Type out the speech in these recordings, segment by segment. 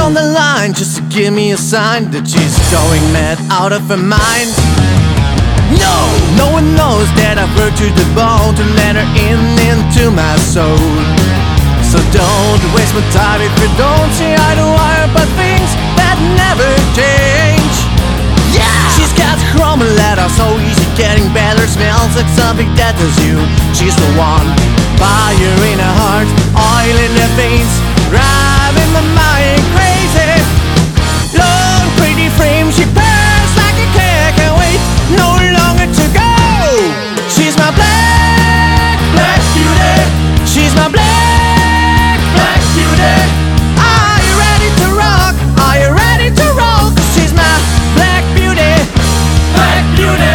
on the line just to give me a sign that she's going mad out of her mind. No, no one knows that I've hurt to the bone to let her into my soul. So don't waste my time if you don't see eye to eye about things that never change. Yeah! She's got chrome leather, so easy getting better. Smells like something that does you. She's the one. Fire in her heart, oil in her veins, driving my mind crazy. Long pretty frame, she burns like a cake. Can't wait no longer to go. She's my black, black beauty. She's my black, black beauty. Are you ready to rock? Are you ready to roll? 'Cause she's my black beauty, black beauty.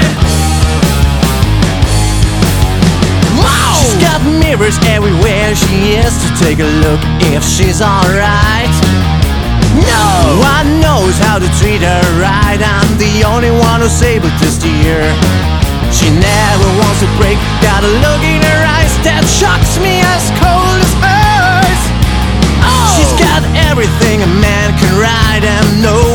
Wow! She's got mirrors everywhere she is to take a look if she's alright. No one knows how to treat her right. I'm the only one who's able to steer. She never wants to break. Got a look in her eyes that shocks me as cold as hers. Oh! She's got everything a man can ride and no